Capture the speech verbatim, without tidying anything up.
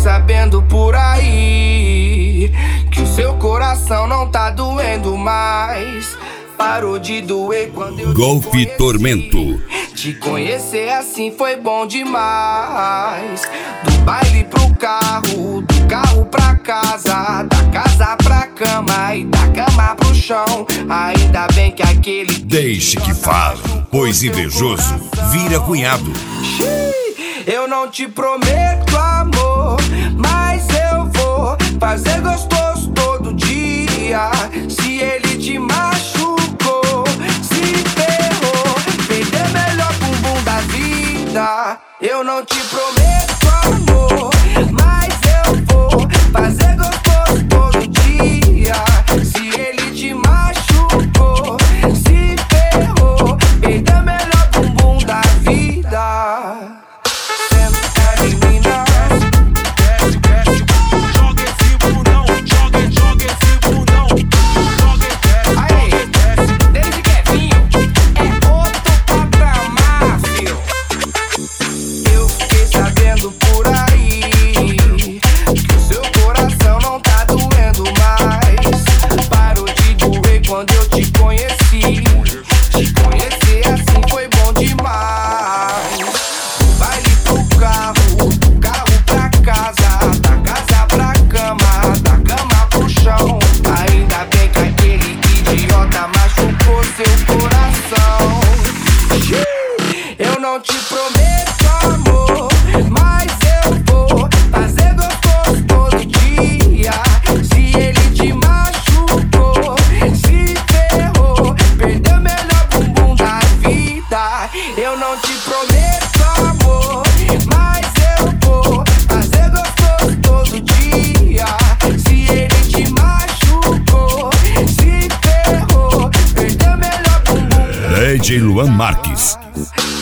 sabendo por aí que o seu coração não tá doendo mais. Parou de doer quando eu Golf te conheci. Tormento. Te conhecer assim foi bom demais. Do baile pro carro, do carro pra casa, da casa pra cama e da cama pro chão. Ainda bem que aquele Deixe que fale, pois invejoso vira cunhado. Eu não te prometo amor, mas eu vou fazer gostoso todo dia. Se ele te machucou, se ferrou, perder melhor bumbum da vida. Eu não te prometo amor, mas eu vou fazer gostoso todo dia. Se ele te machucou, se ferrou, perder melhor bumbum da vida. Eu não te prometo amor, mas eu vou fazer gostoso todo dia. Se ele te machucou, se ferrou, perdeu melhor bumbum da vida. Eu não te prometo amor, mas eu vou fazer gostoso todo dia. Se ele te machucou, se ferrou, perdeu melhor bumbum. D J Luan Marques.